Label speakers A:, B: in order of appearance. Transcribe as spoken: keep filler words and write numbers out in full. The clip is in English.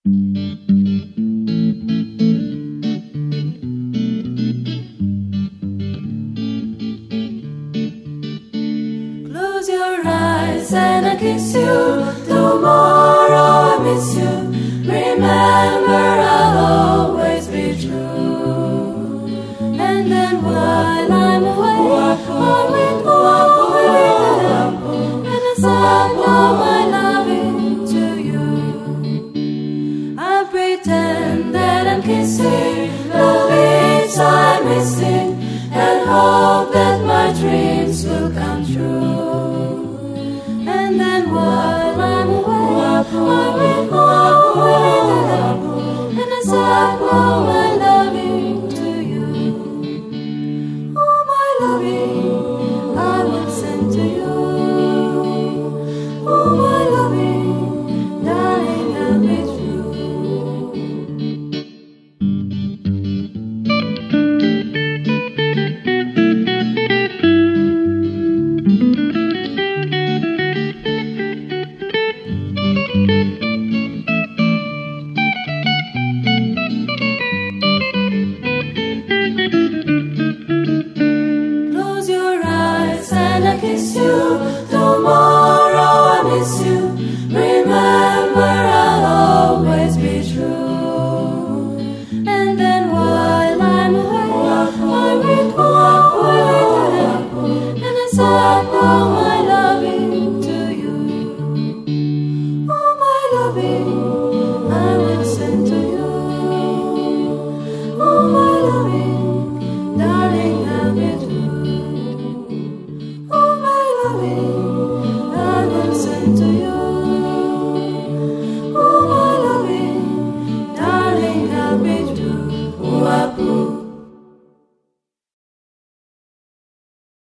A: Close your eyes and I kiss you. Tomorrow I miss you. Remember, I'll always be true. And then while I'm away, I will go away, and I send all my loving to you. I pretend that I'm kissing the lips I'm missing.